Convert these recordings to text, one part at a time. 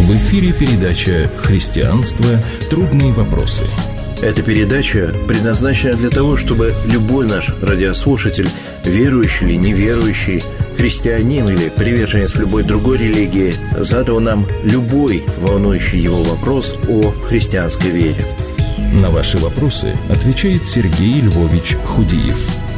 В эфире передача «Христианство. Трудные вопросы». Эта передача предназначена для того, чтобы любой наш радиослушатель, верующий или неверующий, христианин или приверженец любой другой религии, задал нам любой волнующий его вопрос о христианской вере. На ваши вопросы отвечает Сергей Львович Худиев.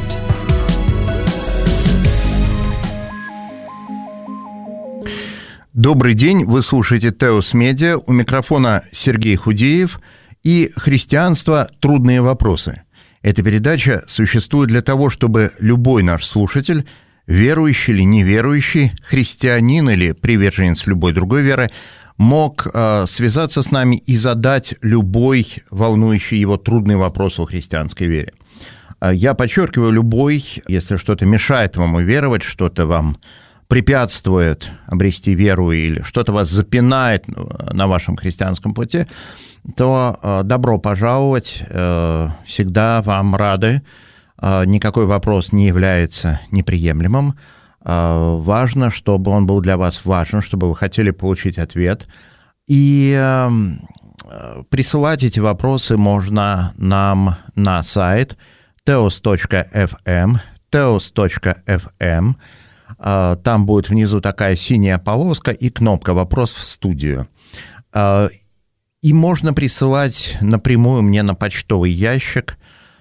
Добрый день, вы слушаете Теос Медиа, у микрофона Сергей Худиев и «Христианство. Трудные вопросы». Эта передача существует для того, чтобы любой наш слушатель, верующий или неверующий, христианин или приверженец любой другой веры, мог связаться с нами и задать любой волнующий его трудный вопрос о христианской вере. Я подчеркиваю, любой, если что-то мешает вам уверовать, что-то вам препятствует обрести веру или что-то вас запинает на вашем христианском пути, то добро пожаловать, всегда вам рады. Никакой вопрос не является неприемлемым. Важно, чтобы он был для вас важен, чтобы вы хотели получить ответ. И присылать эти вопросы можно нам на сайт teos.fm, teos.fm. Там будет внизу такая синяя полоска и кнопка «Вопрос в студию». И можно присылать напрямую мне на почтовый ящик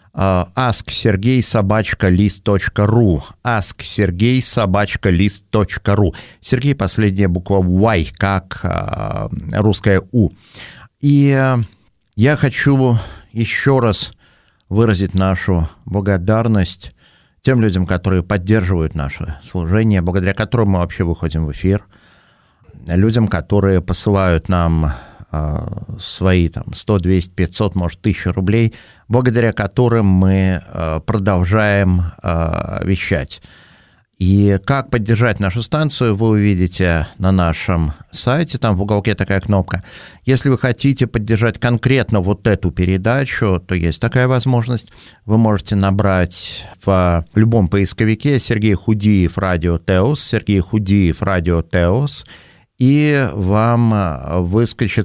asksergey@list.ru, asksergey@list.ru. Сергей — последняя буква Y, как русская У. И я хочу еще раз выразить нашу благодарность тем людям, которые поддерживают наше служение, благодаря которым мы вообще выходим в эфир, людям, которые посылают нам свои 100, 200, 500, может, 1000 рублей, благодаря которым мы продолжаем вещать. И как поддержать нашу станцию, вы увидите на нашем сайте, там в уголке такая кнопка. Если вы хотите поддержать конкретно вот эту передачу, то есть такая возможность. Вы можете набрать в любом поисковике «Сергей Худиев Радио Теос», «Сергей Худиев Радио Теос», и вам выскочит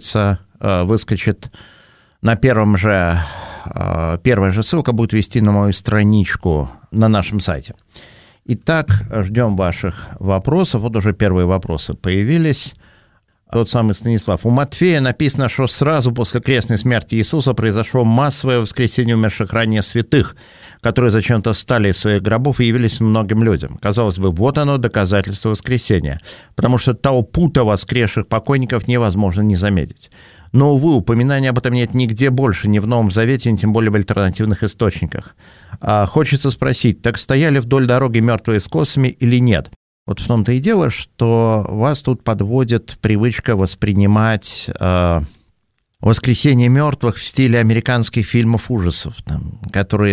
на первая же ссылка будет вести на мою страничку на нашем сайте. Итак, ждем ваших вопросов. Вот уже первые вопросы появились. Тот самый Станислав. У Матфея написано, что сразу после крестной смерти Иисуса произошло массовое воскресение умерших ранее святых, которые зачем-то встали из своих гробов и явились многим людям. Казалось бы, вот оно доказательство воскресения, потому что толпу-то воскресших покойников невозможно не заметить. Но, увы, упоминания об этом нет нигде больше, ни в Новом Завете, ни тем более в альтернативных источниках. Хочется спросить, так стояли вдоль дороги мертвые с косами или нет? Вот в том-то и дело, что вас тут подводит привычка воспринимать воскресение мертвых в стиле американских фильмов ужасов, которые,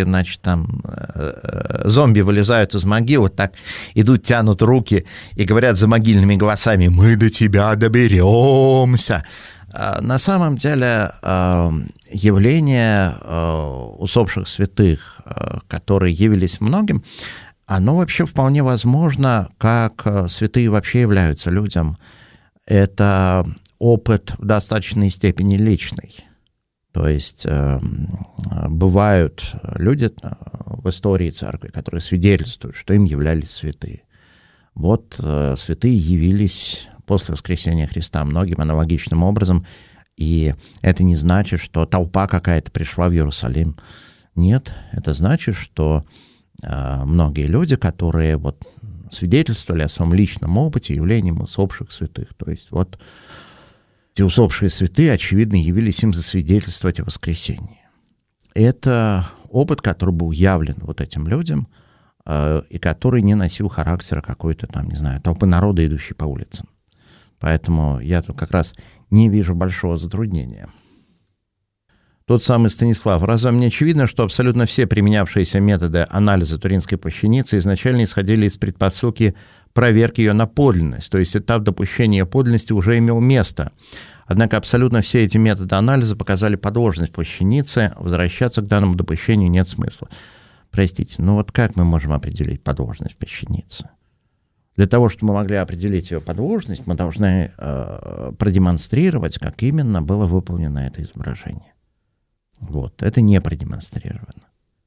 зомби вылезают из могил, так идут, тянут руки и говорят за могильными голосами: «Мы до тебя доберемся». На самом деле явление усопших святых, которые явились многим, оно вообще вполне возможно, как святые вообще являются людям. Это опыт в достаточной степени личный. То есть бывают люди в истории церкви, которые свидетельствуют, что им являлись святые. Вот святые явились после воскресения Христа многим аналогичным образом, и это не значит, что толпа какая-то пришла в Иерусалим. Нет, это значит, что многие люди, которые свидетельствовали о своем личном опыте явлением усопших святых. То есть вот эти усопшие святые, очевидно, явились им засвидетельствовать о воскресении. Это опыт, который был явлен вот этим людям, и который не носил характера какой-то толпы народа, идущей по улицам. Поэтому я тут как раз не вижу большого затруднения. Тот самый Станислав. Разве мне очевидно, что абсолютно все применявшиеся методы анализа туринской плащаницы изначально исходили из предпосылки проверки ее на подлинность, то есть этап допущения подлинности уже имел место. Однако абсолютно все эти методы анализа показали подложность плащаницы, возвращаться к данному допущению нет смысла. Простите, как мы можем определить подложность плащаницы? Для того, чтобы мы могли определить ее подложность, мы должны продемонстрировать, как именно было выполнено это изображение. Вот, это не продемонстрировано.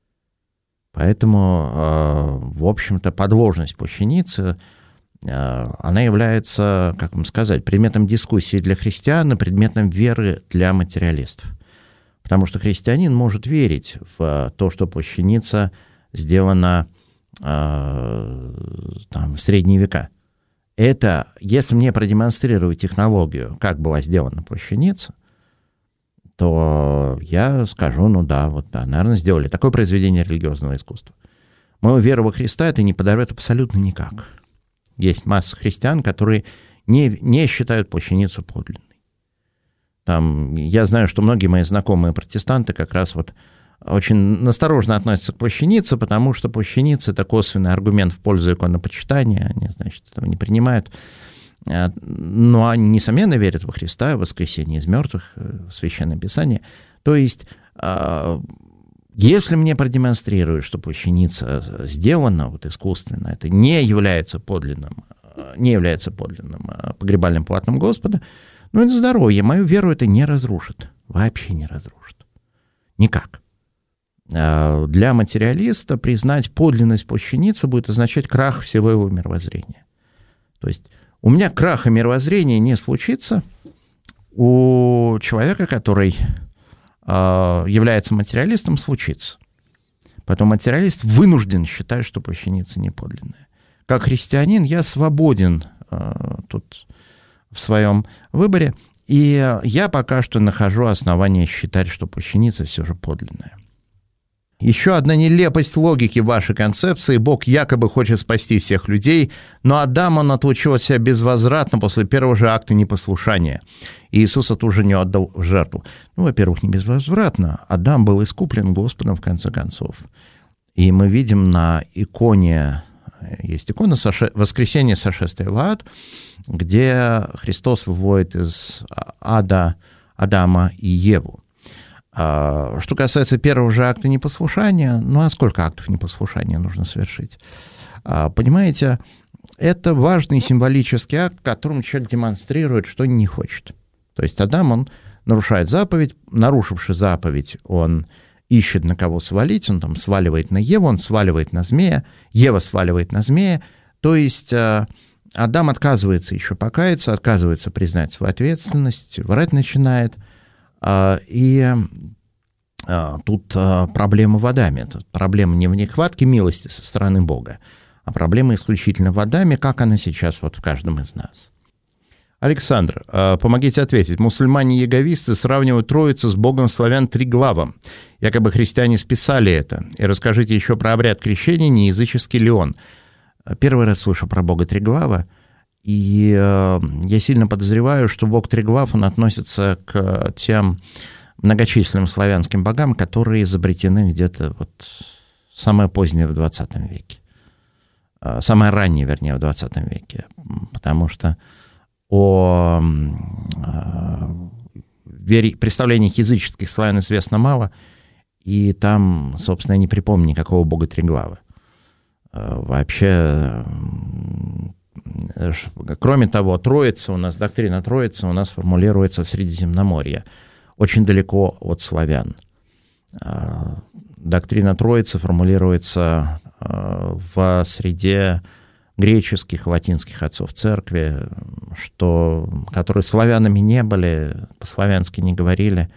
Поэтому, в общем-то, подложность плащаницы, она является, как вам сказать, предметом дискуссии для христиан и предметом веры для материалистов. Потому что христианин может верить в то, что плащаница сделана в средние века. Это, если мне продемонстрировать технологию, как была сделана плащаница, то я скажу, наверное, сделали такое произведение религиозного искусства. Мою веру во Христа это не подорвет абсолютно никак. Есть масса христиан, которые не считают плащаницу подлинной. Я знаю, что многие мои знакомые протестанты как раз очень насторожно относятся к плащанице, потому что плащаница — это косвенный аргумент в пользу иконопочитания, они, этого не принимают. Но они, несомненно, верят во Христа, в воскресение из мертвых, в Священное Писание. То есть, если мне продемонстрируют, что плащаница сделана искусственно, это не является подлинным погребальным полотном Господа, это здоровье. Мою веру это не разрушит. Вообще не разрушит. Никак. Для материалиста признать подлинность плащаницы будет означать крах всего его мировоззрения. То есть у меня краха мировоззрения не случится, у человека, который является материалистом, случится. Поэтому материалист вынужден считать, что плащаница не подлинная. Как христианин я свободен тут в своем выборе, и я пока что нахожу основания считать, что плащаница все же подлинная. Еще одна нелепость логики вашей концепции. Бог якобы хочет спасти всех людей, но Адам, он отлучил себя безвозвратно после первого же акта непослушания. И Иисуса тоже не отдал в жертву. Во-первых, не безвозвратно. Адам был искуплен Господом в конце концов. И мы видим на иконе, есть икона «Воскресение сошествия в ад», где Христос выводит из ада Адама и Еву. Что касается первого же акта непослушания, а сколько актов непослушания нужно совершить? Понимаете, это важный символический акт, которым человек демонстрирует, что не хочет. То есть Адам, он нарушает заповедь, нарушивший заповедь, он ищет на кого свалить, он сваливает на Еву, он сваливает на змея, Ева сваливает на змея, то есть Адам отказывается еще покаяться, отказывается признать свою ответственность, врать начинает. И тут проблема в Адаме. Тут проблема не в нехватке милости со стороны Бога, а проблема исключительно в Адаме, как она сейчас в каждом из нас. Александр, помогите ответить. Мусульмане-яговисты сравнивают Троицу с Богом славян Триглавом. Якобы христиане списали это. И расскажите еще про обряд крещения, не языческий ли он. Первый раз слышу про Бога Триглава, и я сильно подозреваю, что Бог Триглав, он относится к тем многочисленным славянским богам, которые изобретены где-то самое позднее в 20 веке. Самое раннее, вернее, в 20 веке. Потому что о представлениях языческих славян известно мало, и там, собственно, я не припомню никакого бога Триглава. Вообще, кроме того, Троица у нас, доктрина Троицы у нас формулируется в Средиземноморье, очень далеко от славян. Доктрина Троицы формулируется в среде греческих, латинских отцов церкви, которые славянами не были, по-славянски не говорили,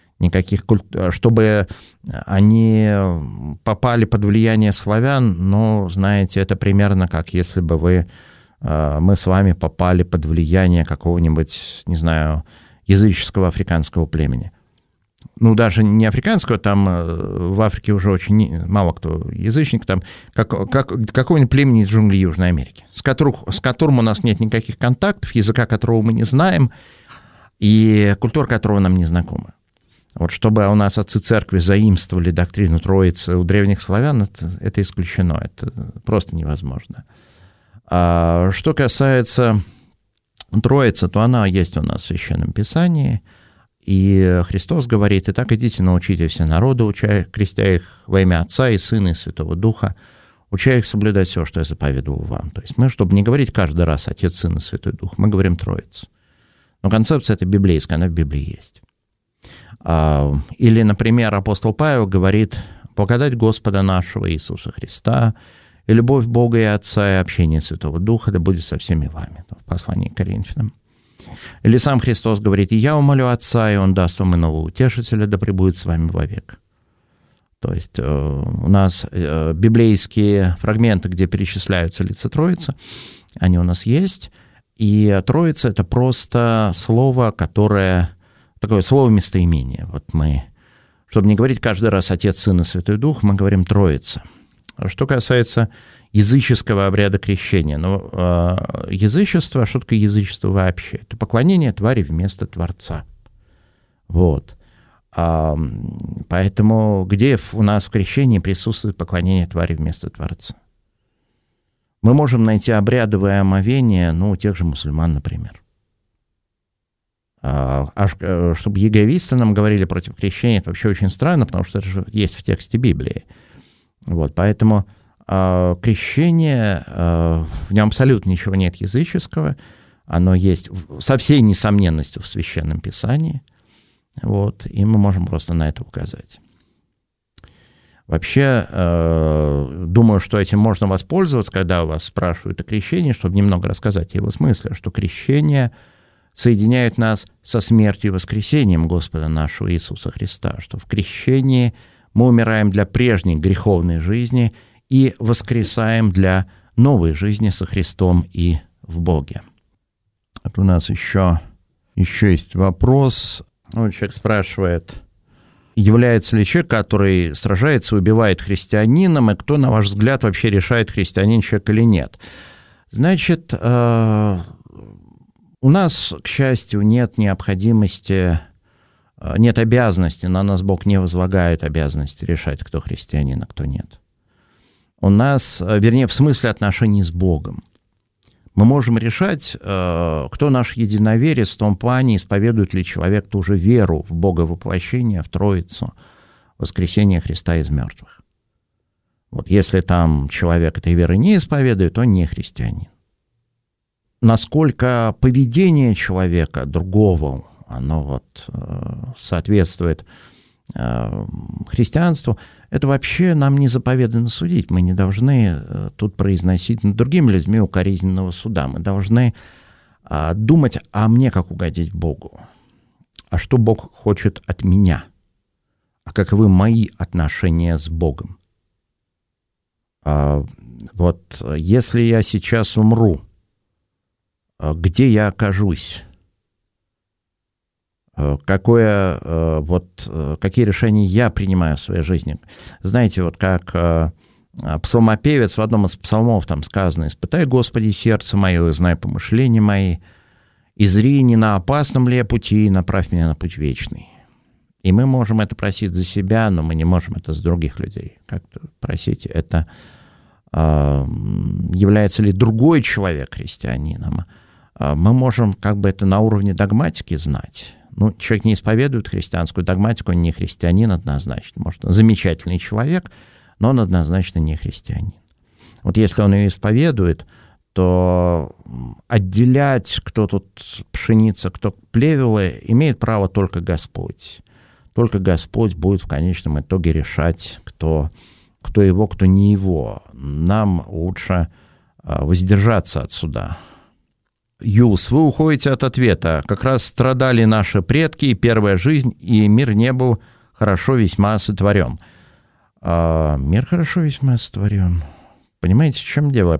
чтобы они попали под влияние славян, знаете, это примерно как если бы мы с вами попали под влияние какого-нибудь, не знаю, языческого африканского племени. Даже не африканского, там в Африке уже очень мало кто язычник, там какого-нибудь племени из джунглей Южной Америки, с которым у нас нет никаких контактов, языка которого мы не знаем, и культура которого нам не знакома. Чтобы у нас отцы церкви заимствовали доктрину Троицы у древних славян, это исключено, это просто невозможно. А что касается Троицы, то она есть у нас в Священном Писании, и Христос говорит: «Итак, идите, научите все народы, крестя их во имя Отца и Сына и Святого Духа, уча их соблюдать все, что я заповедовал вам. То есть мы, чтобы не говорить каждый раз Отец, Сын и Святой Дух, мы говорим Троица. Но концепция эта библейская, она в Библии есть. Или, например, апостол Павел говорит: «Благодать Господа нашего Иисуса Христа и любовь Бога и Отца и общение Святого Духа да будет со всеми вами». В послании к Коринфянам. Или сам Христос говорит: «И я умолю Отца, и Он даст вам иного утешителя, да пребудет с вами вовек». То есть у нас библейские фрагменты, где перечисляются лица Троицы, они у нас есть. И Троица — это просто слово, которое... Такое слово местоимение. Вот мы, чтобы не говорить каждый раз Отец, Сын и Святой Дух, мы говорим Троица. Что касается языческого обряда крещения. Язычество, что такое язычество вообще? Это поклонение твари вместо Творца. Вот. Поэтому где у нас в крещении присутствует поклонение твари вместо Творца? Мы можем найти обрядовое омовение, у тех же мусульман, например. Чтобы еговисты нам говорили против крещения, это вообще очень странно, потому что это же есть в тексте Библии. Вот, поэтому крещение, в нем абсолютно ничего нет языческого, оно есть со всей несомненностью в Священном Писании, вот, и мы можем просто на это указать. Вообще, думаю, что этим можно воспользоваться, когда у вас спрашивают о крещении, чтобы немного рассказать о его смысле, что крещение соединяет нас со смертью и воскресением Господа нашего Иисуса Христа, что в крещении мы умираем для прежней греховной жизни и воскресаем для новой жизни со Христом и в Боге. Вот у нас еще есть вопрос. Человек спрашивает: является ли человек, который сражается и убивает христианином, и кто, на ваш взгляд, вообще решает, христианин человек или нет? Значит, у нас, к счастью, нет необходимости, нет обязанности, на нас Бог не возлагает обязанности решать, кто христианин, а кто нет. У нас, вернее, в смысле отношений с Богом. Мы можем решать, кто наш единоверец в том плане, исповедует ли человек ту же веру в Бога воплощения, в Троицу, воскресение Христа из мертвых. Вот если там человек этой веры не исповедует, он не христианин. Насколько поведение человека другого, оно соответствует христианству, это вообще нам не заповедано судить. Мы не должны тут произносить над другими людьми укоризненного суда. Мы должны думать: а мне как угодить Богу? А что Бог хочет от меня? А каковы мои отношения с Богом? Если я сейчас умру, где я окажусь? Какие решения я принимаю в своей жизни? Знаете, как псалмопевец в одном из псалмов там сказано: «Испытай, Господи, сердце мое, и знай помышления мои, и зри, не на опасном ли я пути, и направь меня на путь вечный». И мы можем это просить за себя, но мы не можем это за других людей. Как-то просить это, является ли другой человек христианином. Мы можем это на уровне догматики знать. Человек не исповедует христианскую догматику, он не христианин однозначно. Может, он замечательный человек, но он однозначно не христианин. Вот если он ее исповедует, то отделять, кто тут пшеница, кто плевелы, имеет право только Господь. Только Господь будет в конечном итоге решать, кто его, кто не его. Нам лучше воздержаться от суда. Юс, вы уходите от ответа. Как раз страдали наши предки, и первая жизнь, и мир не был хорошо весьма сотворен. Мир хорошо весьма сотворен. Понимаете, в чем дело?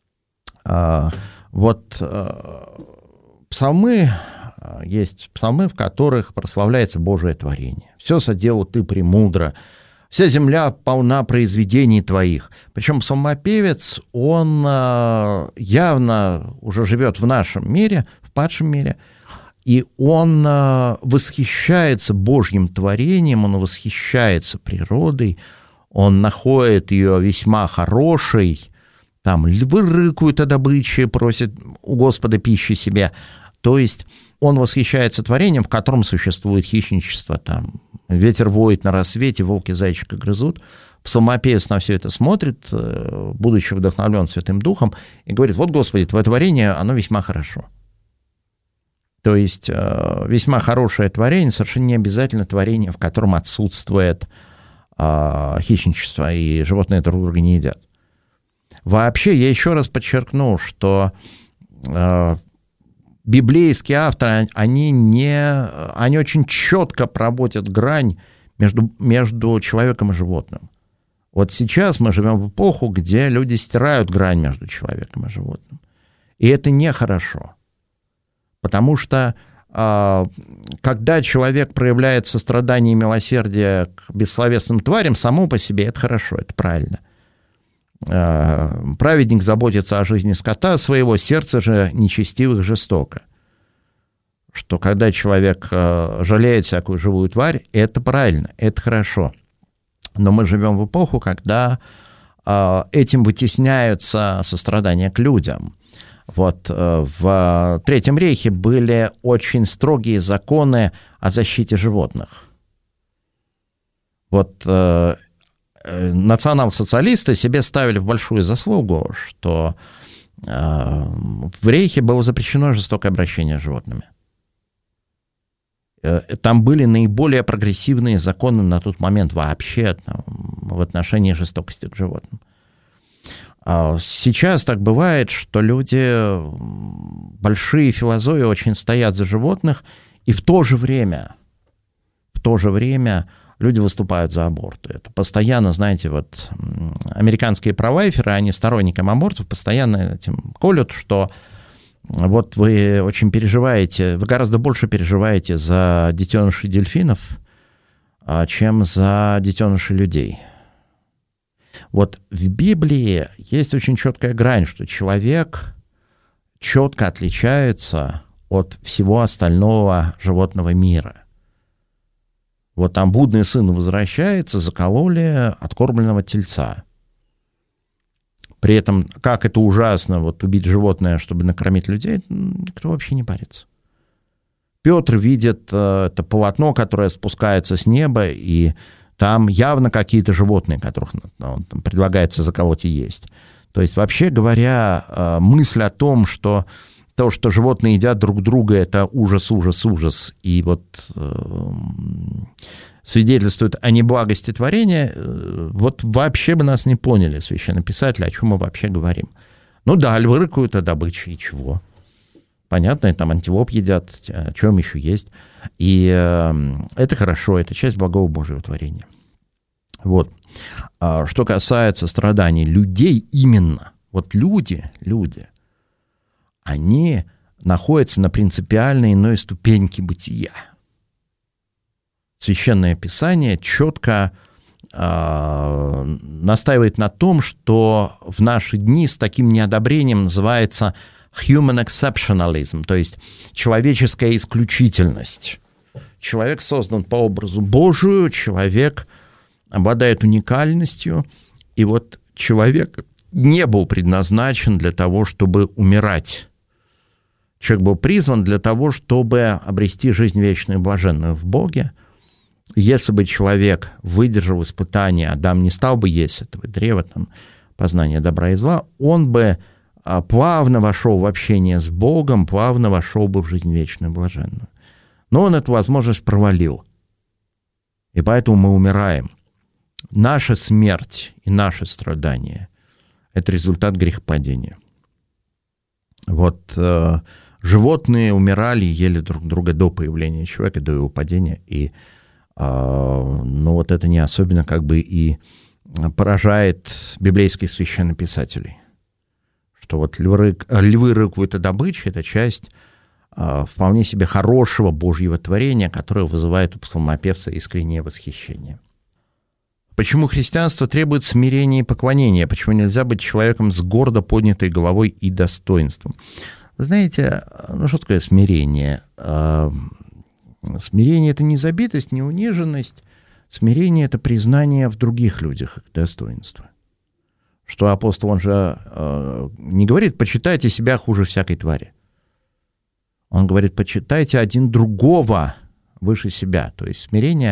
Псалмы, есть псалмы, в которых прославляется Божие творение. «Все соделал ты премудро, вся земля полна произведений твоих». Причем псалмопевец, он явно уже живет в нашем мире, в падшем мире, и он восхищается Божьим творением, он восхищается природой, он находит ее весьма хорошей, там львы рыкают о добыче, просят у Господа пищи себе. То есть он восхищается творением, в котором существует хищничество, там ветер воет на рассвете, волки зайчика грызут. Псалмопевец на все это смотрит, будучи вдохновлен Святым Духом, и говорит: вот, Господи, Твое творение, оно весьма хорошо. То есть весьма хорошее творение, совершенно не обязательно творение, в котором отсутствует хищничество, и животные друг друга не едят. Вообще, я еще раз подчеркну, что библейские авторы, они очень четко проводят грань между человеком и животным. Вот сейчас мы живем в эпоху, где люди стирают грань между человеком и животным. И это нехорошо. Потому что когда человек проявляет сострадание и милосердие к бессловесным тварям, само по себе это хорошо, это правильно. Праведник заботится о жизни скота своего, сердце же нечестивых жестоко. Что когда человек жалеет всякую живую тварь, это правильно, это хорошо. Но мы живем в эпоху, когда этим вытесняются сострадания к людям. Вот в Третьем рейхе были очень строгие законы о защите животных. Вот национал-социалисты себе ставили в большую заслугу, что в рейхе было запрещено жестокое обращение с животными. Там были наиболее прогрессивные законы на тот момент вообще в отношении жестокости к животным. Сейчас так бывает, что люди, большие философы, очень стоят за животных, и в то же время люди выступают за аборты. Это постоянно, знаете, вот американские провайферы, они сторонникам абортов постоянно этим колют, что вот вы очень переживаете, вы гораздо больше переживаете за детенышей дельфинов, чем за детенышей людей. Вот в Библии есть очень четкая грань, что человек четко отличается от всего остального животного мира. Вот там блудный сын возвращается, закололи откормленного тельца. При этом, как это ужасно, вот убить животное, чтобы накормить людей, никто вообще не парится. Петр видит это полотно, которое спускается с неба, и там явно какие-то животные, которых предлагается заколоть и есть. То есть, вообще говоря, мысль о том, что то, что животные едят друг друга, это ужас, ужас, ужас, и вот свидетельствует о неблагости творения, вот вообще бы нас не поняли, священнописатели, о чем мы вообще говорим. Ну да, львы рыкают о добыче, и чего? Понятно, там антилоп едят, о чем еще есть. И это хорошо, это часть благого Божьего творения. Вот. Что касается страданий людей именно, вот люди, они находятся на принципиально иной ступеньке бытия. Священное Писание четко настаивает на том, что в наши дни с таким неодобрением называется human exceptionalism, то есть человеческая исключительность. Человек создан по образу Божию, человек обладает уникальностью, и вот человек не был предназначен для того, чтобы умирать. Человек был призван для того, чтобы обрести жизнь вечную и блаженную в Боге. Если бы человек выдержал испытание, Адам не стал бы есть этого древа, там, познания добра и зла, он бы плавно вошел в общение с Богом, плавно вошел бы в жизнь вечную и блаженную. Но он эту возможность провалил. И поэтому мы умираем. Наша смерть и наше страдание – это результат грехопадения. Вот животные умирали и ели друг друга до появления человека, до его падения, и вот это не особенно как бы и поражает библейских священнописателей. Что вот львы рыкают о добыче – это часть вполне себе хорошего Божьего творения, которое вызывает у псалмопевца искреннее восхищение. Почему христианство требует смирения и поклонения? Почему нельзя быть человеком с гордо поднятой головой и достоинством? Вы знаете, что такое смирение? Смирение – это не забитость, не униженность. Смирение – это признание в других людях их достоинства. Что апостол, он же не говорит: почитайте себя хуже всякой твари. Он говорит: почитайте один другого выше себя. То есть смирение –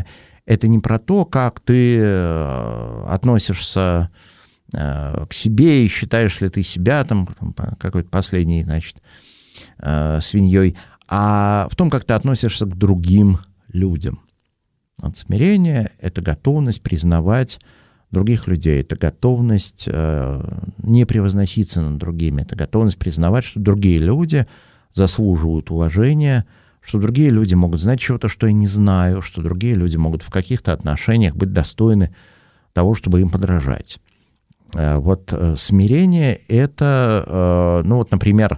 это не про то, как ты относишься к себе и считаешь ли ты себя там какой-то последней, значит, свиньей, а в том, как ты относишься к другим людям. Вот смирение — это готовность признавать других людей, это готовность не превозноситься над другими, это готовность признавать, что другие люди заслуживают уважения, что другие люди могут знать чего-то, что я не знаю, что другие люди могут в каких-то отношениях быть достойны того, чтобы им подражать. Вот смирение — это, ну вот, например,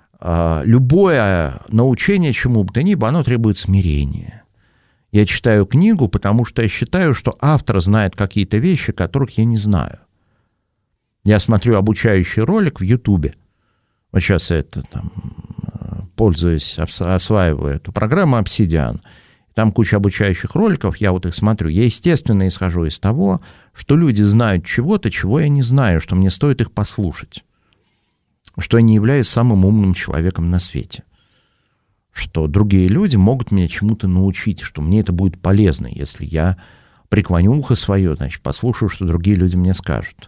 любое научение чему бы то ни было, оно требует смирения. Я читаю книгу, потому что я считаю, что автор знает какие-то вещи, которых я не знаю. Я смотрю обучающий ролик в Ютубе. Вот сейчас я пользуюсь, осваиваю эту программу Obsidian. Там куча обучающих роликов, я вот их смотрю. Я, естественно, исхожу из того, что люди знают чего-то, чего я не знаю, что мне стоит их послушать. Что я не являюсь самым умным человеком на свете. Что другие люди могут меня чему-то научить, что мне это будет полезно, если я преклоню ухо свое, значит, послушаю, что другие люди мне скажут.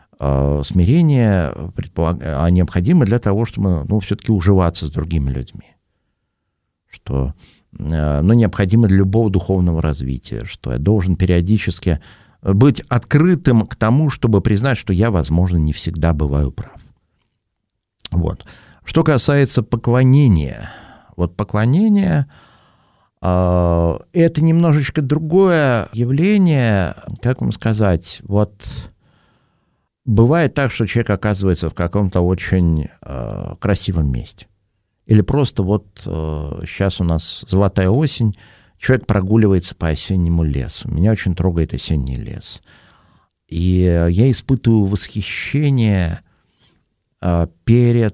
Смирение необходимо для того, чтобы, все-таки уживаться с другими людьми. Что, необходимо для любого духовного развития, что я должен периодически быть открытым к тому, чтобы признать, что я, возможно, не всегда бываю прав. Вот. Что касается поклонения. Вот поклонение это немножечко другое явление, как вам сказать, вот бывает так, что человек оказывается в каком-то очень красивом месте. Или просто вот сейчас у нас золотая осень, человек прогуливается по осеннему лесу. Меня очень трогает осенний лес. И я испытываю восхищение перед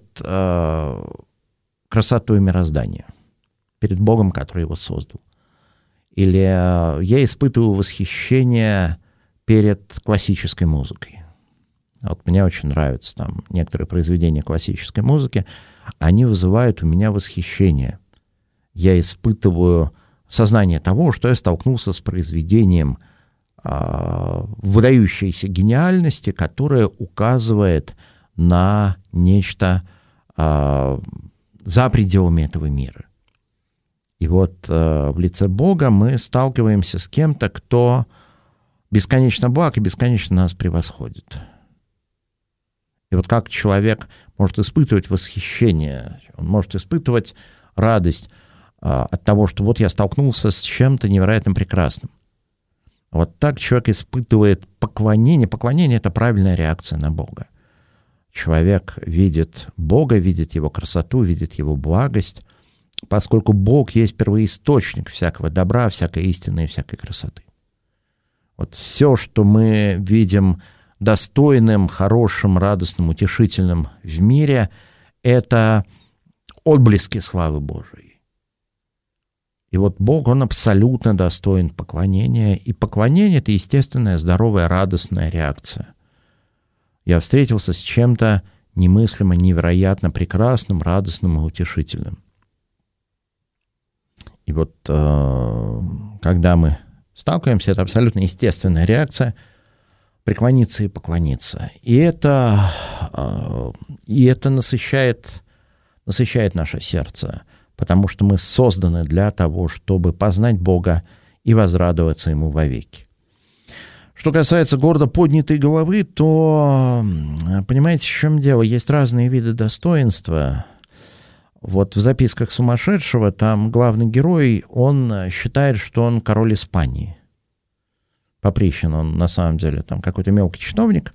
красотой мироздания, перед Богом, который его создал. Или я испытываю восхищение перед классической музыкой. Вот мне очень нравятся там некоторые произведения классической музыки, они вызывают у меня восхищение. Я испытываю сознание того, что я столкнулся с произведением выдающейся гениальности, которое указывает на нечто за пределами этого мира. И вот в лице Бога мы сталкиваемся с кем-то, кто бесконечно благ и бесконечно нас превосходит. И вот как человек может испытывать восхищение, он может испытывать радость от того, что вот я столкнулся с чем-то невероятно прекрасным. Вот так человек испытывает поклонение. Поклонение — это правильная реакция на Бога. Человек видит Бога, видит Его красоту, видит Его благость, поскольку Бог есть первоисточник всякого добра, всякой истины и всякой красоты. Вот все, что мы видим достойным, хорошим, радостным, утешительным в мире, это отблески славы Божией. И вот Бог, Он абсолютно достоин поклонения, и поклонение — это естественная, здоровая, радостная реакция. Я встретился с чем-то немыслимо, невероятно прекрасным, радостным и утешительным. И вот когда мы сталкиваемся, это абсолютно естественная реакция — преклониться и поклониться. И это насыщает наше сердце, потому что мы созданы для того, чтобы познать Бога и возрадоваться Ему вовеки. Что касается гордо поднятой головы, то, понимаете, в чем дело? Есть разные виды достоинства. Вот в записках сумасшедшего там главный герой, он считает, что он король Испании. Поприщин, он на самом деле там какой-то мелкий чиновник.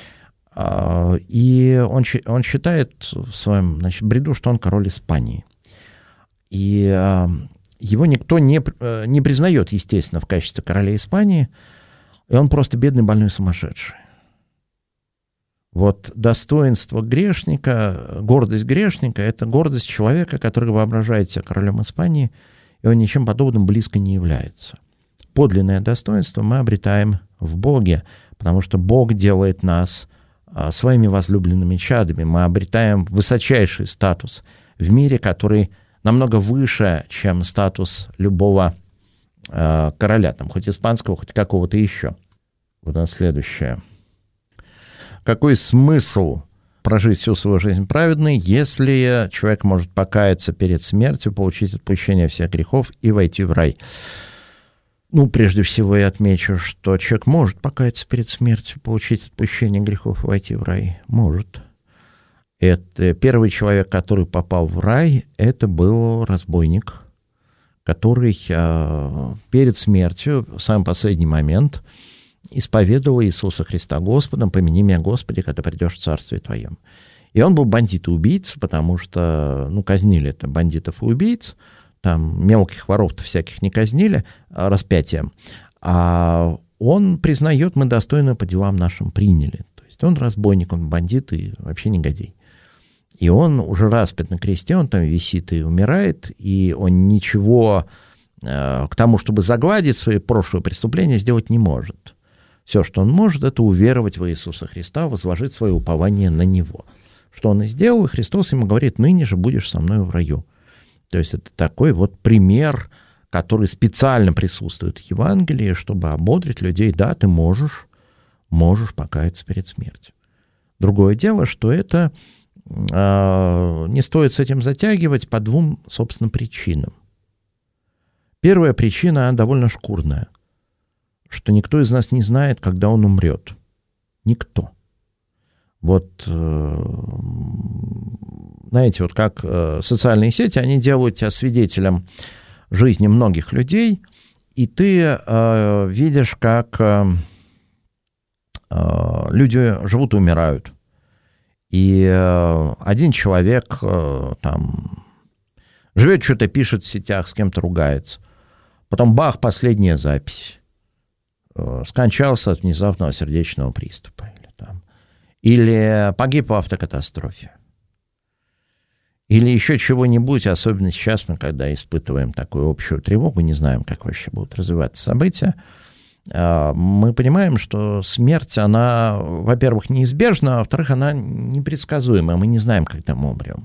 И он считает в своем, значит, бреду, что он король Испании. И его никто не признает, естественно, в качестве короля Испании. И он просто бедный, больной, сумасшедший. Вот достоинство грешника, гордость грешника — это гордость человека, который воображает себя королем Испании, и он ничем подобным близко не является. Подлинное достоинство мы обретаем в Боге, потому что Бог делает нас своими возлюбленными чадами. Мы обретаем высочайший статус в мире, который намного выше, чем статус любого короля, там, хоть испанского, хоть какого-то еще. Вот она следующая. Какой смысл прожить всю свою жизнь праведной, если человек может покаяться перед смертью, получить отпущение всех грехов и войти в рай? Ну, прежде всего, я отмечу, что человек может покаяться перед смертью, получить отпущение грехов и войти в рай. Может. Это первый человек, который попал в рай, это был разбойник, который перед смертью, в самый последний момент, исповедовал Иисуса Христа Господом: «Помяни меня, Господи, когда придешь в Царствие Твоем». И он был бандит и убийца, потому что, казнили это бандитов и убийц, там мелких воров-то всяких не казнили распятием, а он признает: мы достойно по делам нашим приняли. То есть он разбойник, он бандит и вообще негодяй. И он уже распят на кресте, он там висит и умирает, и он ничего к тому, чтобы загладить свои прошлые преступления, сделать не может. Все, что он может, это уверовать в Иисуса Христа, возложить свое упование на Него. Что он и сделал, и Христос ему говорит: ныне же будешь со мной в раю. То есть это такой вот пример, который специально присутствует в Евангелии, чтобы ободрить людей: да, ты можешь покаяться перед смертью. Другое дело, что это не стоит с этим затягивать по двум, собственно, причинам. Первая причина, она довольно шкурная, что никто из нас не знает, когда он умрет. Никто. Вот, знаете, вот как социальные сети, они делают тебя свидетелем жизни многих людей, и ты видишь, как люди живут и умирают. И один человек там живет, что-то пишет в сетях, с кем-то ругается. Потом бах, последняя запись. Скончался от внезапного сердечного приступа. Или погиб в автокатастрофе. Или еще чего-нибудь, особенно сейчас мы, когда испытываем такую общую тревогу, не знаем, как вообще будут развиваться события, мы понимаем, что смерть, она, во-первых, неизбежна, а во-вторых, она непредсказуема, мы не знаем, когда мы умрем.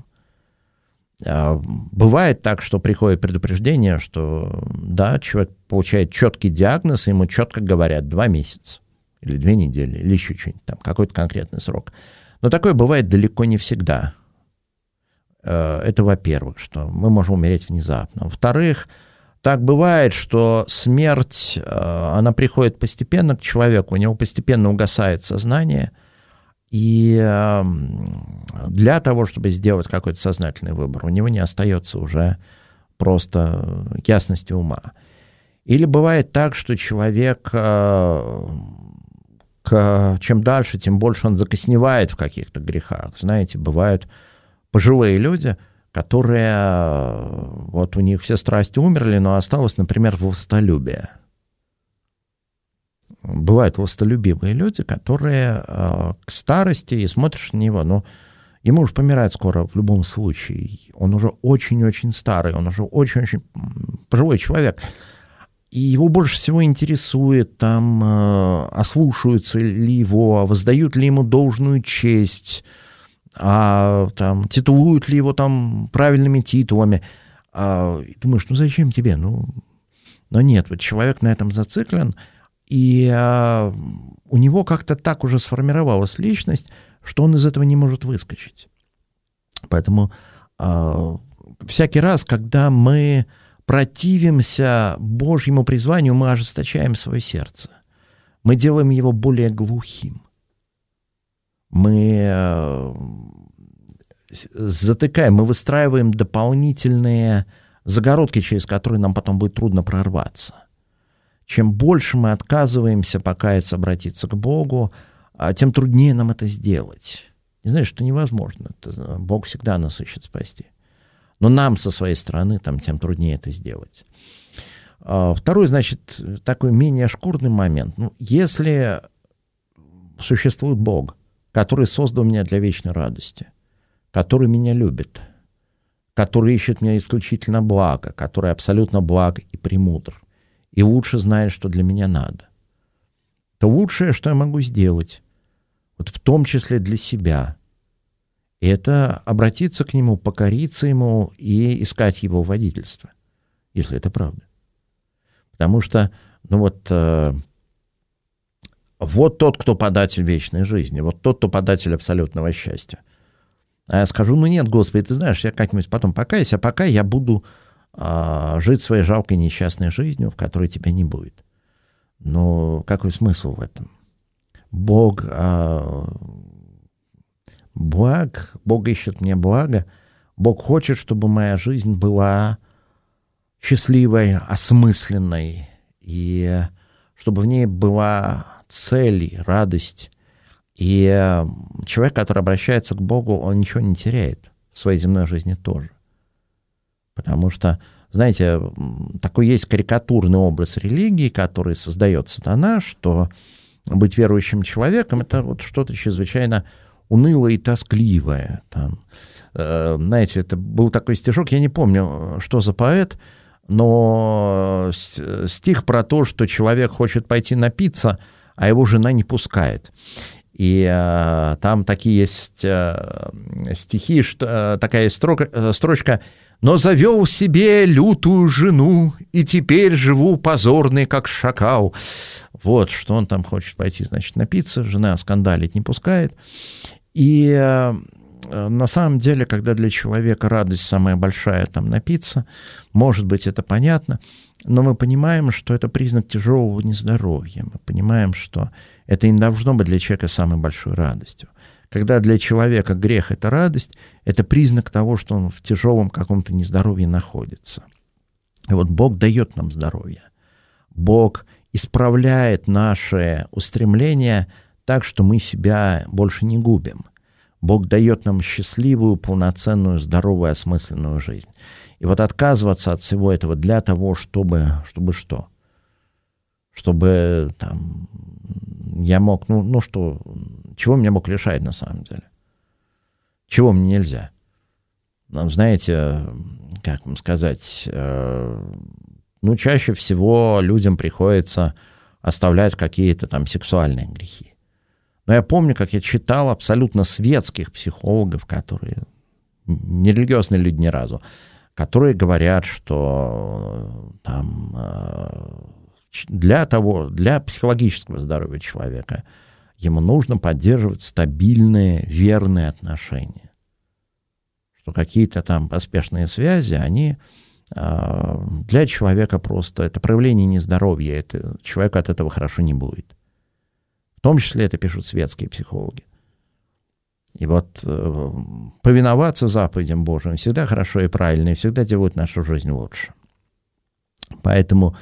Бывает так, что приходит предупреждение, что да, человек получает четкий диагноз, и ему четко говорят 2 месяца, или 2 недели, или еще что-нибудь там, какой-то конкретный срок. Но такое бывает далеко не всегда. Это, во-первых, что мы можем умереть внезапно. Во-вторых, так бывает, что смерть, она приходит постепенно к человеку, у него постепенно угасает сознание, и для того, чтобы сделать какой-то сознательный выбор, у него не остается уже просто ясности ума. Или бывает так, что человек, чем дальше, тем больше он закосневает в каких-то грехах. Знаете, бывают пожилые люди, которые, вот у них все страсти умерли, но осталось, например, властолюбие. Бывают властолюбивые люди, которые к старости, и смотришь на него, но ему уж помирать скоро в любом случае. Он уже очень-очень старый, он уже очень-очень пожилой человек. И его больше всего интересует, там, ослушаются ли его, воздают ли ему должную честь, там, титулуют ли его там правильными титулами. И думаешь, зачем тебе? Но нет, вот человек на этом зациклен, и у него как-то так уже сформировалась личность, что он из этого не может выскочить. Поэтому всякий раз, когда мы противимся Божьему призванию, мы ожесточаем свое сердце. Мы делаем его более глухим. Мы затыкаем, мы выстраиваем дополнительные загородки, через которые нам потом будет трудно прорваться. Чем больше мы отказываемся покаяться, обратиться к Богу, тем труднее нам это сделать. Не знаю, что невозможно. Бог всегда нас ищет спасти. Но нам со своей стороны тем труднее это сделать. Второй, значит, такой менее шкурный момент. Если существует Бог, который создал меня для вечной радости, который меня любит, который ищет меня исключительно благо, который абсолютно благ и премудр, и лучше знает, что для меня надо, то лучшее, что я могу сделать, вот в том числе для себя, это обратиться к Нему, покориться Ему и искать Его водительство, если это правда. Потому что, вот тот, кто податель вечной жизни, вот тот, кто податель абсолютного счастья. А я скажу, нет, Господи, ты знаешь, я как-нибудь потом покаюсь, а пока я буду жить своей жалкой несчастной жизнью, в которой тебя не будет. Но какой смысл в этом? Бог ищет мне благо, Бог хочет, чтобы моя жизнь была счастливой, осмысленной, и чтобы в ней была цель, радость. И человек, который обращается к Богу, он ничего не теряет в своей земной жизни тоже. Потому что, знаете, такой есть карикатурный образ религии, который создает сатана, что быть верующим человеком — это вот что-то чрезвычайно унылое и тоскливое. Там, знаете, это был такой стишок, я не помню, что за поэт, но стих про то, что человек хочет пойти напиться, а его жена не пускает. И там такие есть стихи, такая есть строчка: «Но завел себе лютую жену, и теперь живу позорный, как шакал». Вот, что он там хочет пойти, значит, напиться, жена скандалить не пускает. И на самом деле, когда для человека радость самая большая, там, напиться, может быть, это понятно, но мы понимаем, что это признак тяжелого нездоровья. Мы понимаем, что это не должно быть для человека самой большой радостью. Когда для человека грех — это радость, это признак того, что он в тяжелом каком-то нездоровье находится. И вот Бог дает нам здоровье. Бог исправляет наши устремления так, что мы себя больше не губим. Бог дает нам счастливую, полноценную, здоровую, осмысленную жизнь. И вот отказываться от всего этого для того, чтобы что? Чтобы там, я мог, чего меня Бог лишает на самом деле? Чего мне нельзя? Знаете, как вам сказать, чаще всего людям приходится оставлять какие-то там сексуальные грехи. Но я помню, как я читал абсолютно светских психологов, которые, не религиозные люди ни разу, которые говорят, что там для психологического здоровья человека ему нужно поддерживать стабильные, верные отношения. Что какие-то там поспешные связи, они для человека просто это проявление нездоровья, человеку от этого хорошо не будет. В том числе это пишут светские психологи. И вот повиноваться заповедям Божьим всегда хорошо и правильно, и всегда делают нашу жизнь лучше. Поэтому,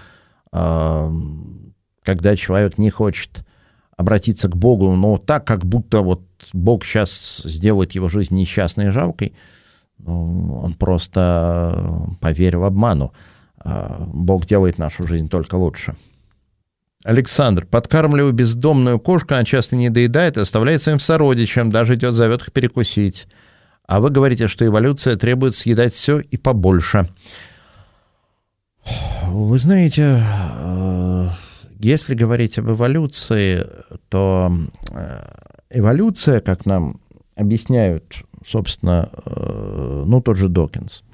когда человек не хочет обратиться к Богу, но так, как будто вот Бог сейчас сделает его жизнь несчастной и жалкой, он просто поверил обману. Бог делает нашу жизнь только лучше. Александр: подкармливаю бездомную кошку, она часто не доедает и оставляет своим сородичам, даже идет, зовет их перекусить. А вы говорите, что эволюция требует съедать все и побольше. Вы знаете, если говорить об эволюции, то эволюция, как нам объясняют, собственно, тот же Докинс,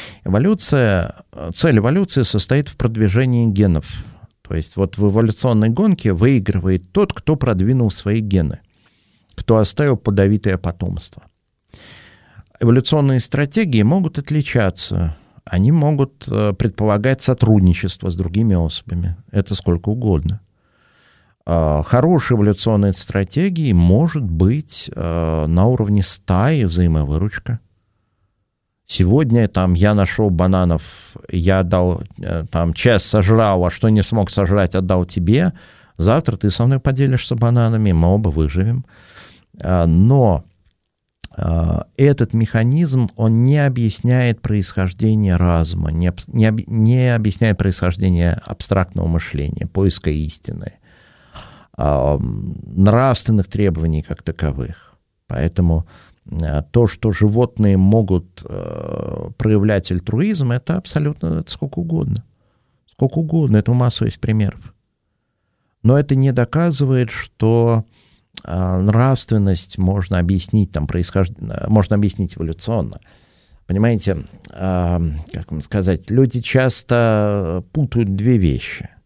цель эволюции состоит в продвижении генов. То есть вот в эволюционной гонке выигрывает тот, кто продвинул свои гены, кто оставил плодовитое потомство. Эволюционные стратегии могут отличаться. Они могут предполагать сотрудничество с другими особями. Это сколько угодно. Хорошей эволюционной стратегией может быть на уровне стаи взаимовыручка. Сегодня там я нашел бананов, я дал, там часть сожрал, а что не смог сожрать, отдал тебе. Завтра ты со мной поделишься бананами, мы оба выживем. Но этот механизм, он не объясняет происхождение разума, не объясняет происхождение абстрактного мышления, поиска истины, нравственных требований как таковых. Поэтому то, что животные могут проявлять альтруизм, это абсолютно сколько угодно. Сколько угодно, это масса есть примеров. Но это не доказывает, что нравственность можно объяснить, можно объяснить эволюционно. Понимаете, как вам сказать, люди часто путают две вещи.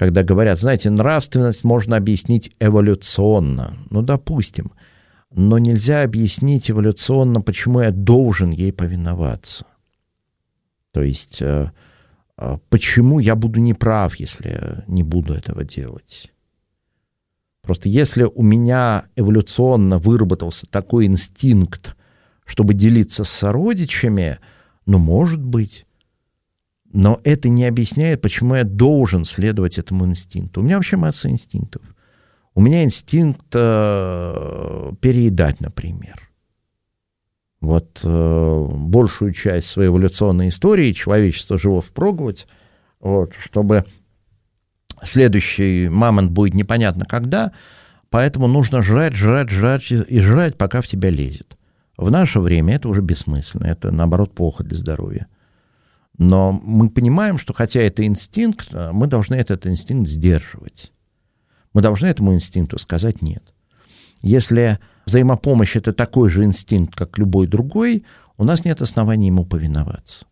когда говорят, знаете, нравственность можно объяснить эволюционно. Ну, допустим. Но нельзя объяснить эволюционно, почему я должен ей повиноваться. То есть, почему я буду неправ, если не буду этого делать. Просто если у меня эволюционно выработался такой инстинкт, чтобы делиться с сородичами, ну, может быть. Но это не объясняет, почему я должен следовать этому инстинкту. У меня вообще масса инстинктов. У меня инстинкт переедать, например. Вот большую часть своей эволюционной истории человечество жило впроголодь, вот, чтобы следующий мамонт будет непонятно когда, поэтому нужно жрать, пока в тебя лезет. В наше время это уже бессмысленно, это, наоборот, плохо для здоровья. Но мы понимаем, что хотя это инстинкт, мы должны этот инстинкт сдерживать. Мы должны этому инстинкту сказать «нет». Если взаимопомощь — это такой же инстинкт, как любой другой, у нас нет оснований ему повиноваться.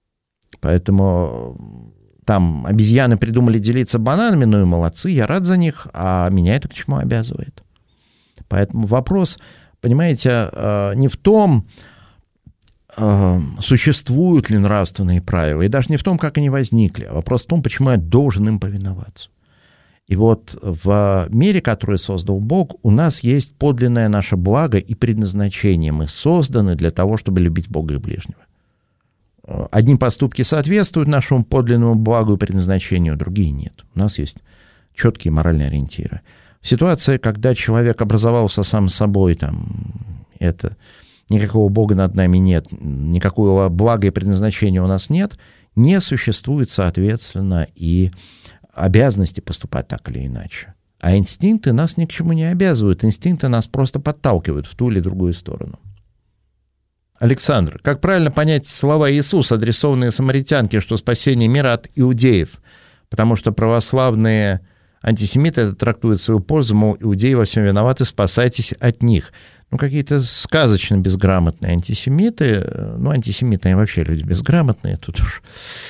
Поэтому там обезьяны придумали делиться бананами, ну и молодцы, я рад за них, а меня это к чему обязывает? Поэтому вопрос, понимаете, не в том, существуют ли нравственные правила, и даже не в том, как они возникли, а вопрос в том, почему я должен им повиноваться. И вот в мире, который создал Бог, у нас есть подлинное наше благо и предназначение. Мы созданы для того, чтобы любить Бога и ближнего. Одни поступки соответствуют нашему подлинному благу и предназначению, другие нет. У нас есть четкие моральные ориентиры. В ситуации, когда человек образовался сам собой, там, это... Никакого Бога над нами нет, никакого блага и предназначения у нас нет, не существует, соответственно, и обязанности поступать так или иначе. А инстинкты нас ни к чему не обязывают, инстинкты нас просто подталкивают в ту или другую сторону. Александр, как правильно понять слова Иисуса, адресованные самаритянке, что спасение мира от иудеев? Потому что православные антисемиты это трактуют в свою пользу, мол, иудеи во всем виноваты, спасайтесь от них. Ну, какие-то сказочно безграмотные антисемиты, ну, антисемиты, они вообще люди безграмотные, тут уж...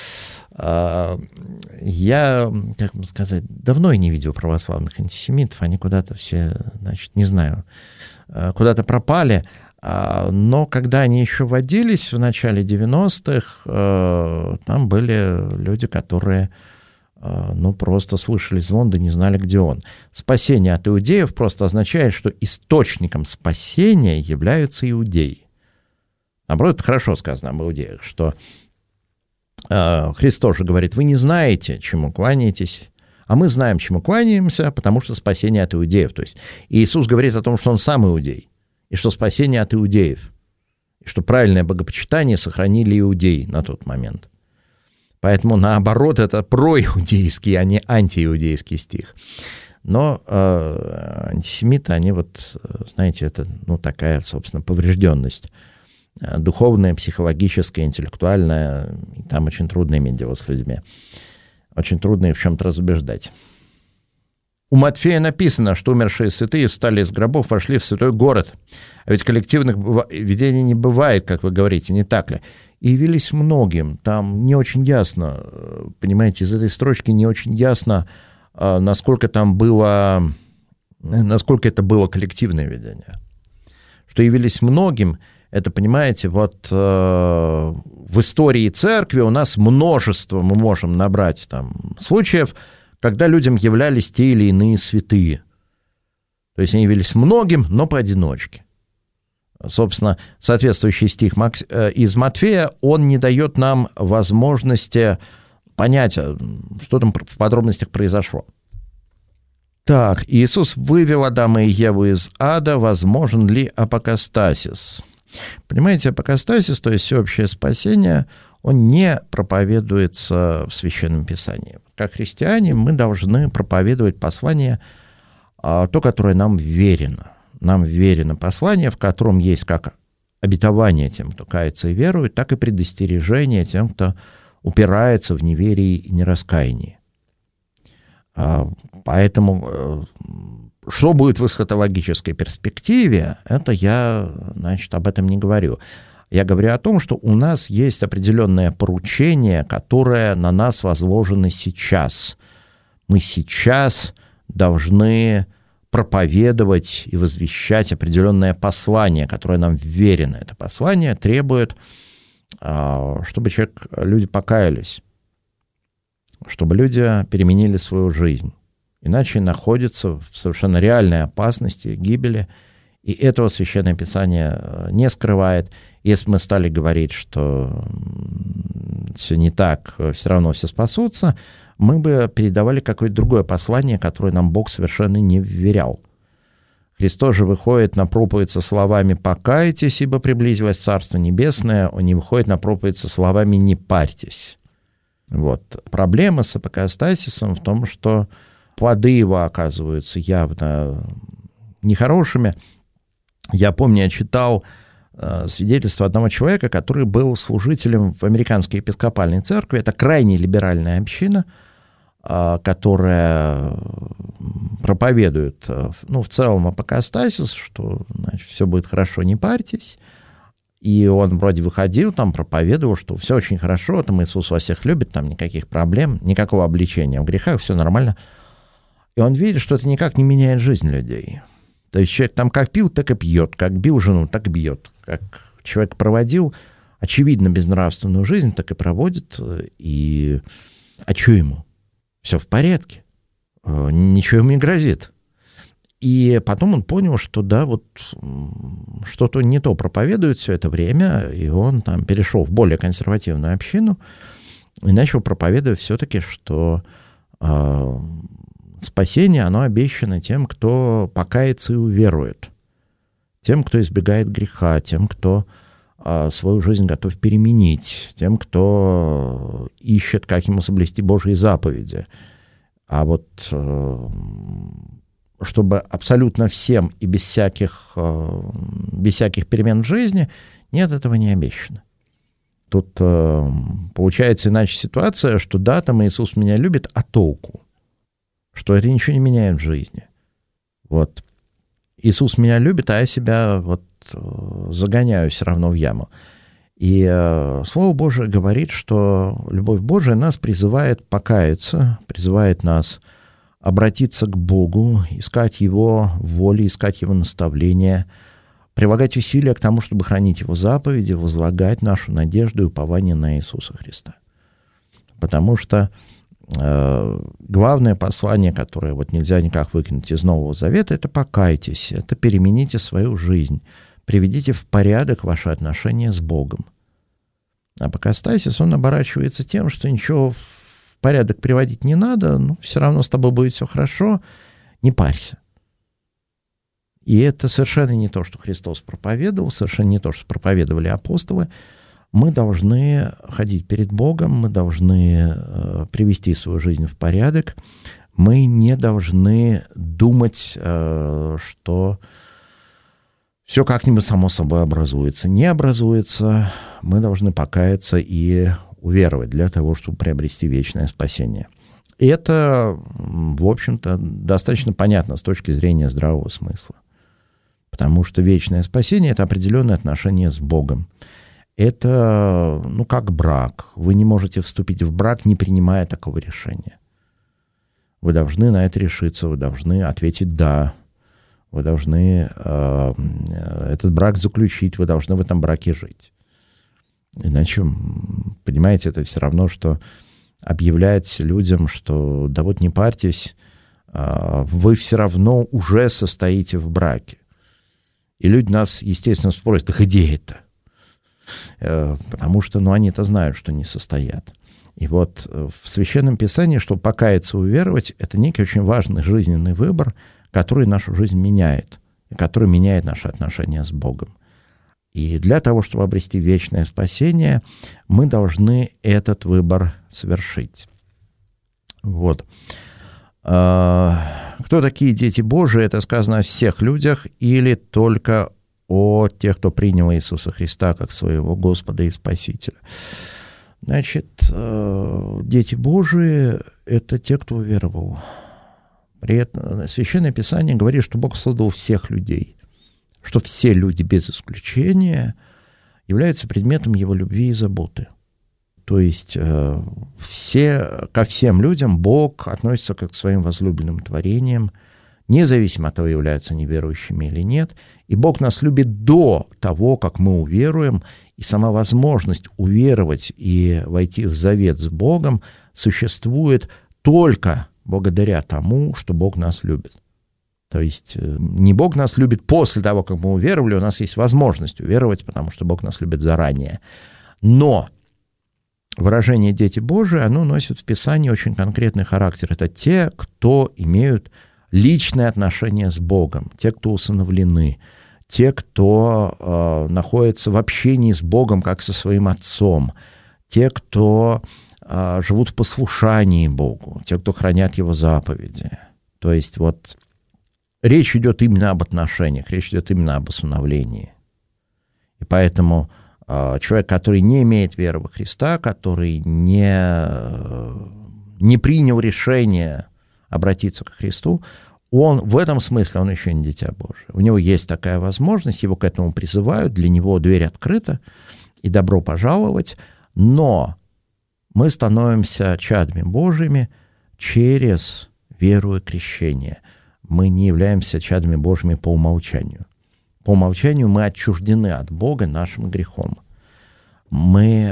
Я, как бы сказать, давно не видел православных антисемитов, они куда-то все, значит, не знаю, куда-то пропали, но когда они еще водились в начале 90-х, там были люди, которые... ну, просто слышали звон, да не знали, где он. Спасение от иудеев просто означает, что источником спасения являются иудеи. Наоборот, это хорошо сказано об иудеях, что Христос же говорит, вы не знаете, чему кланяетесь, а мы знаем, чему кланяемся, потому что спасение от иудеев. То есть Иисус говорит о том, что Он сам иудей, и что спасение от иудеев, и что правильное богопочитание сохранили иудеи на тот момент. Поэтому, наоборот, это проиудейский, а не антииудейский стих. Но антисемиты, они вот, знаете, это, ну, такая, собственно, поврежденность духовная, психологическая, интеллектуальная. И там очень трудно иметь дело с людьми. Очень трудно их в чем-то разубеждать. У Матфея написано, что умершие святые встали из гробов, вошли в святой город. А ведь коллективных видений не бывает, как вы говорите, не так ли? И явились многим. Там не очень ясно, понимаете, из этой строчки не очень ясно, насколько это было коллективное видение. Что явились многим, это, понимаете, вот в истории церкви у нас множество, мы можем набрать там случаев, когда людям являлись те или иные святые. То есть они явились многим, но поодиночке. Собственно, соответствующий стих из Матфея, он не дает нам возможности понять, что там в подробностях произошло. Так, Иисус вывел Адама и Еву из ада, возможен ли апокастасис? Понимаете, апокастасис, то есть всеобщее спасение, он не проповедуется в Священном Писании. Как христиане мы должны проповедовать послание, то, которое нам верено. Нам верено послание, в котором есть как обетование тем, кто кается и верует, так и предостережение тем, кто упирается в неверии и нераскаянии. Поэтому, что будет в эсхатологической перспективе, это я, значит, об этом не говорю. Я говорю о том, что у нас есть определенное поручение, которое на нас возложено сейчас. Мы сейчас должны проповедовать и возвещать определенное послание, которое нам вверено. Это послание требует, чтобы люди покаялись, чтобы люди переменили свою жизнь. Иначе находятся в совершенно реальной опасности гибели. И этого Священное Писание не скрывает. Если мы стали говорить, что все не так, все равно все спасутся, мы бы передавали какое-то другое послание, которое нам Бог совершенно не вверял. Христос же выходит на проповедь со словами «покайтесь, ибо приблизилось Царство Небесное», он не выходит на проповедь со словами «не парьтесь». Вот. Проблема с апокастасисом в том, что плоды его оказываются явно нехорошими. Я помню, я читал свидетельство одного человека, который был служителем в Американской епископальной церкви. Это крайне либеральная община, которая проповедует, в целом апокастасис, что, значит, все будет хорошо, не парьтесь. И он вроде выходил, там проповедовал, что все очень хорошо, там Иисус вас всех любит, там никаких проблем, никакого обличения в грехах, все нормально. И он видит, что это никак не меняет жизнь людей. То есть человек там как пил, так и пьет, как бил жену, так и бьет. Как человек проводил, очевидно, безнравственную жизнь, так и проводит. И что ему? Все в порядке. Ничего ему не грозит. И потом он понял, что да, вот что-то не то проповедует все это время, и он там перешел в более консервативную общину и начал проповедовать все-таки, что спасение, оно обещано тем, кто покается и уверует, тем, кто избегает греха, тем, кто свою жизнь готов переменить, тем, кто ищет, как ему соблюсти Божьи заповеди. А вот чтобы абсолютно всем и без всяких перемен в жизни, нет, этого не обещано. Тут получается иначе ситуация, что да, там Иисус меня любит, а толку? Что это ничего не меняет в жизни. Вот. Иисус меня любит, а я себя вот загоняю все равно в яму. И Слово Божие говорит, что любовь Божия нас призывает покаяться, призывает нас обратиться к Богу, искать Его воли, искать Его наставления, прилагать усилия к тому, чтобы хранить Его заповеди, возлагать нашу надежду и упование на Иисуса Христа. Потому что главное послание, которое вот нельзя никак выкинуть из Нового Завета, это покайтесь, это перемените свою жизнь, приведите в порядок ваши отношения с Богом. Апокастасис, он оборачивается тем, что ничего в порядок приводить не надо, но все равно с тобой будет все хорошо, не парься. И это совершенно не то, что Христос проповедовал, совершенно не то, что проповедовали апостолы. Мы должны ходить перед Богом, мы должны привести свою жизнь в порядок, мы не должны думать, что все как-нибудь само собой образуется. Не образуется, мы должны покаяться и уверовать для того, чтобы приобрести вечное спасение. И это, в общем-то, достаточно понятно с точки зрения здравого смысла. Потому что вечное спасение — это определенные отношения с Богом. Это, как брак. Вы не можете вступить в брак, не принимая такого решения. Вы должны на это решиться, вы должны ответить «да». Вы должны этот брак заключить, вы должны в этом браке жить. Иначе, понимаете, это все равно, что объявлять людям, что да вот не парьтесь, вы все равно уже состоите в браке. И люди нас, естественно, спросят, их идея-то. Потому что, они-то знают, что не состоят. И вот в Священном Писании, чтобы покаяться и уверовать, это некий очень важный жизненный выбор, который нашу жизнь меняет, и который меняет наши отношения с Богом. И для того, чтобы обрести вечное спасение, мы должны этот выбор совершить. Вот. Кто такие дети Божии? Это сказано о всех людях или только о тех, кто принял Иисуса Христа как своего Господа и Спасителя? Значит, дети Божии — это те, кто уверовал. При этом Священное Писание говорит, что Бог создал всех людей, что все люди без исключения являются предметом Его любви и заботы. То есть ко всем людям Бог относится как к своим возлюбленным творениям, независимо от того, являются они верующими или нет. И Бог нас любит до того, как мы уверуем, и сама возможность уверовать и войти в завет с Богом существует только благодаря тому, что Бог нас любит. То есть не Бог нас любит после того, как мы уверовали, у нас есть возможность уверовать, потому что Бог нас любит заранее. Но выражение «дети Божии», оно носит в Писании очень конкретный характер. Это те, кто имеют личные отношения с Богом, те, кто усыновлены, те, кто находится в общении с Богом, как со своим Отцом, те, кто живут в послушании Богу, те, кто хранят Его заповеди. То есть вот речь идет именно об отношениях, речь идет именно об усыновлении. И поэтому человек, который не имеет веры во Христа, который не принял решение обратиться к Христу, он в этом смысле, он еще не дитя Божие. У него есть такая возможность, его к этому призывают, для него дверь открыта, и добро пожаловать, но мы становимся чадами Божьими через веру и крещение. Мы не являемся чадами Божьими по умолчанию. По умолчанию мы отчуждены от Бога нашим грехом. Мы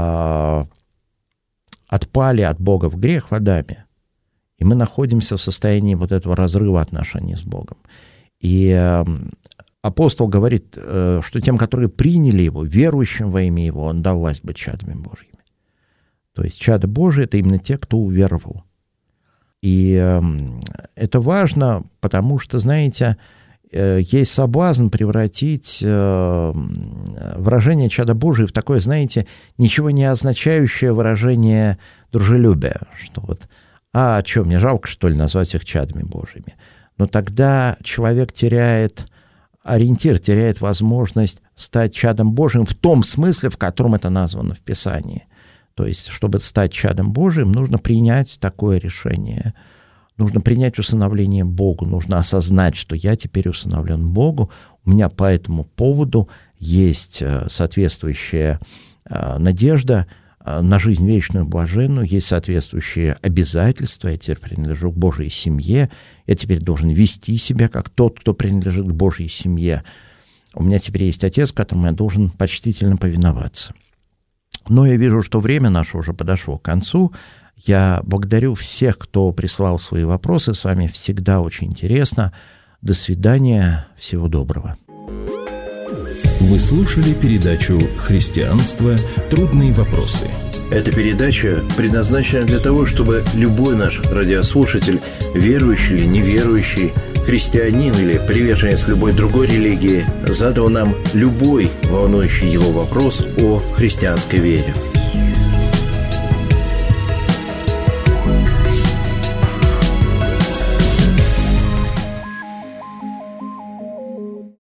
отпали от Бога в грех в Адаме. И мы находимся в состоянии вот этого разрыва отношений с Богом. И апостол говорит, что тем, которые приняли Его, верующим во имя Его, Он дал власть быть чадами Божьими. То есть чада Божие — это именно те, кто уверовал. И это важно, потому что, знаете, есть соблазн превратить выражение чада Божие в такое, знаете, ничего не означающее выражение дружелюбия, что вот а что, мне жалко, что ли, назвать их чадами Божьими? Но тогда человек теряет ориентир, теряет возможность стать чадом Божьим в том смысле, в котором это названо в Писании. То есть, чтобы стать чадом Божьим, нужно принять такое решение. Нужно принять усыновление Богу, нужно осознать, что я теперь усыновлен Богу, у меня по этому поводу есть соответствующая надежда на жизнь вечную, блаженную, есть соответствующие обязательства, я теперь принадлежу к Божьей семье, я теперь должен вести себя как тот, кто принадлежит к Божьей семье. У меня теперь есть Отец, которому я должен почтительно повиноваться. Но я вижу, что время наше уже подошло к концу. Я благодарю всех, кто прислал свои вопросы. С вами всегда очень интересно. До свидания. Всего доброго. Вы слушали передачу «Христианство. Трудные вопросы». Эта передача предназначена для того, чтобы любой наш радиослушатель, верующий или неверующий, христианин или приверженец любой другой религии, задал нам любой волнующий его вопрос о христианской вере.